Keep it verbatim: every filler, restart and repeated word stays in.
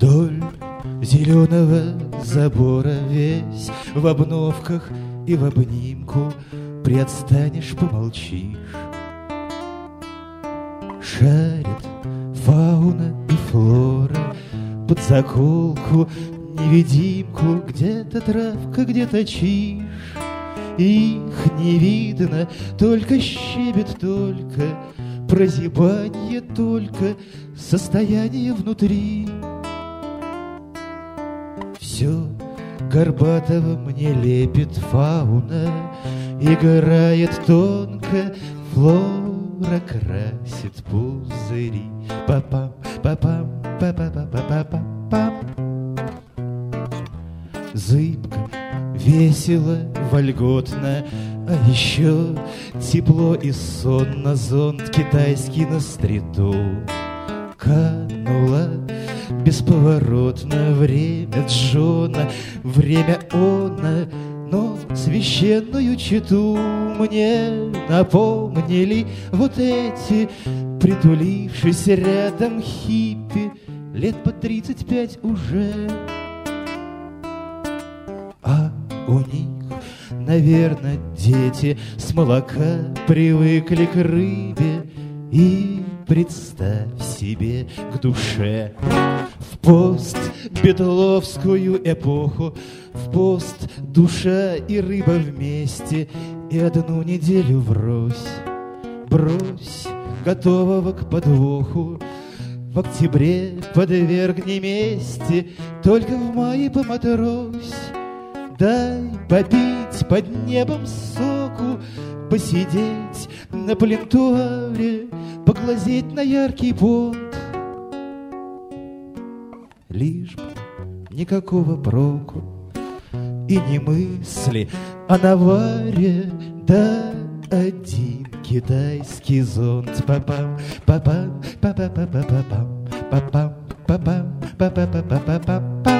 Вдоль зеленого забора весь в обновках и в обнимку, приотстанешь, помолчишь. Шарит фауна и флора под заколку, невидимку, где-то травка, где-то чиж. Их не видно, только щебет, только прозябанье, только состояние внутри. Все горбатого мне лепит фауна, играет тонко, флора красит пузыри. Па-пам, па-пам, па-па-па-па-па-пам. Зыбко, весело, вольготно, а еще тепло и сонно. Зонт китайский на стриту кануло бесповоротно. Время Джона, время она, но священную чету мне напомнили вот эти притулившись рядом хиппи, лет по тридцать пять уже. А у них, наверное, дети с молока привыкли к рыбе. И представь себе к душе в пост-бетловскую эпоху, в пост душа и рыба вместе, и одну неделю врозь, брось готового к подвоху. В октябре подвергни мести, только в мае поматрось. Дай попить под небом соку, посидеть на плинтуаре, поглазеть на яркий понт. Лишь бы никакого проку и ни мысли о наваре, да один китайский зонт. Па-пам, па-пам, па-па-па-па-пам, па-пам, па-пам, па-па-па-па-па-пам.